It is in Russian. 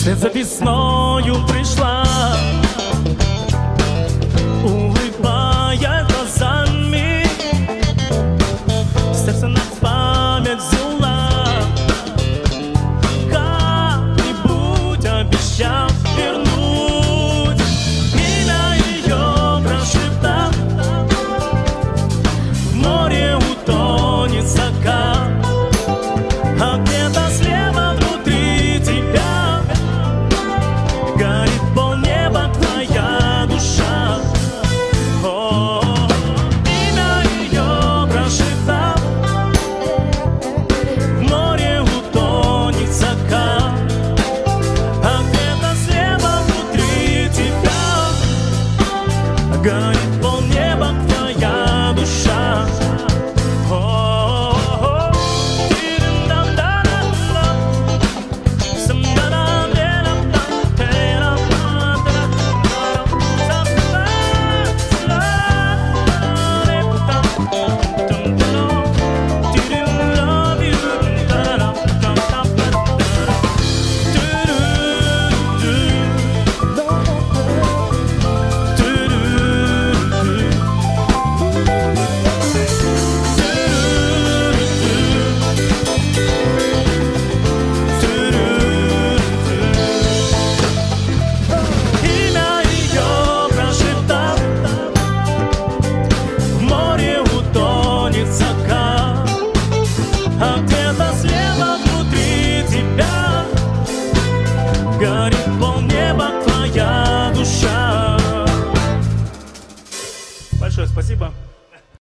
Вслед за весною пришла, улыбая глазами, сердце на память взяла. Как-нибудь обещал вернуть, имя ее прошептал, в море утонет закат, а где-то слева внутри тебя горит полнеба твоя душа. Имя ее прошептал, в море утонет закат, а где-то слева внутри тебя горит полнеба твоя душа. А где-то слева внутри тебя горит полнеба твоя душа. Большое спасибо.